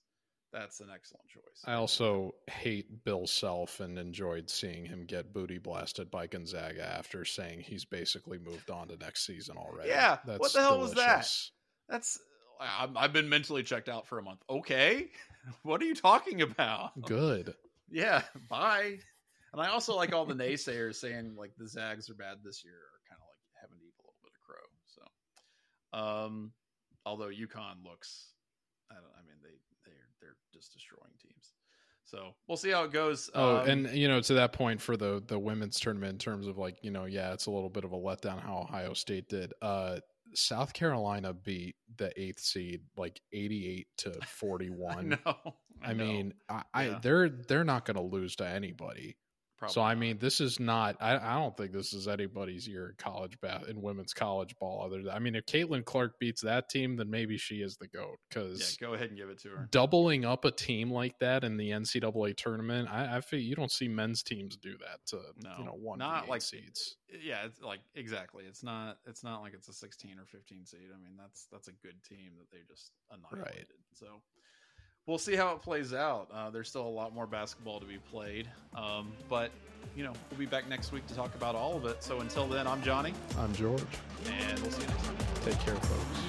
that's an excellent choice. I also hate Bill Self and enjoyed seeing him get booty blasted by Gonzaga after saying he's basically moved on to next season already. Yeah, That's what the hell delicious. was that? That's I've been mentally checked out for a month. Okay, what are you talking about? Good. Yeah, bye. And I also like all the naysayers saying like the Zags are bad this year, are kind of like having to eat a little bit of crow. So, although UConn looks, they're just destroying teams. So we'll see how it goes. And to that point for the women's tournament in terms of like, it's a little bit of a letdown how Ohio State did. South Carolina beat the 8th seed like 88-41. I mean, Yeah. they're not going to lose to anybody. Probably So I not. mean, this is not. I don't think this is anybody's year in women's college ball. If Caitlin Clark beats that team, then maybe she is the GOAT. Because go ahead and give it to her. Doubling up a team like that in the NCAA tournament, I feel you don't see men's teams do that to 1 seeds. Yeah, it's like exactly. It's not like it's a 16 or 15 seed. I mean, that's a good team that they just annihilated. Right. So we'll see how it plays out. There's still a lot more basketball to be played. But, we'll be back next week to talk about all of it. So until then, I'm Johnny. I'm George. And we'll see you next time. Take care, folks.